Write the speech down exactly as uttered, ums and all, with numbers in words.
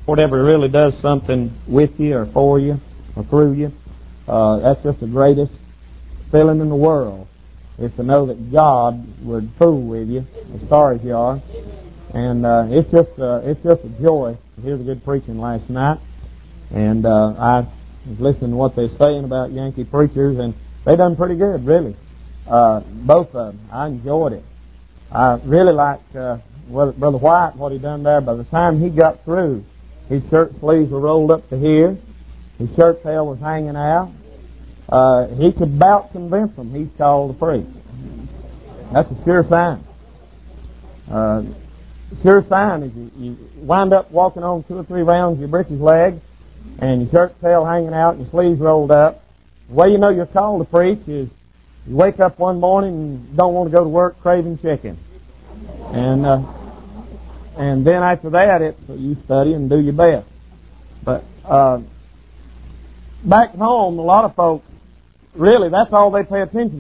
whatever really does something with you or for you or through you, uh, that's just the greatest feeling in the world, is to know that God would fool with you as far as you are. And uh, it's just uh, it's just a joy to hear the good preaching last night. And uh, I was listening to what they're saying about Yankee preachers, and they done pretty good, really. Uh, both of them. I enjoyed it. I really liked uh, Brother White, what he done there. By the time he got through, his shirt sleeves were rolled up to here. His shirt tail was hanging out. Uh, he could about convince them he's called to preach. That's a sure sign. Uh, sure sign is you, you wind up walking on two or three rounds of your breeches leg, and your shirt tail hanging out and your sleeves rolled up. The way you know you're called to preach is you wake up one morning and don't want to go to work craving chicken. And uh, and then after that, it's you study and do your best. But uh, back home, a lot of folks, really, that's all they pay attention to.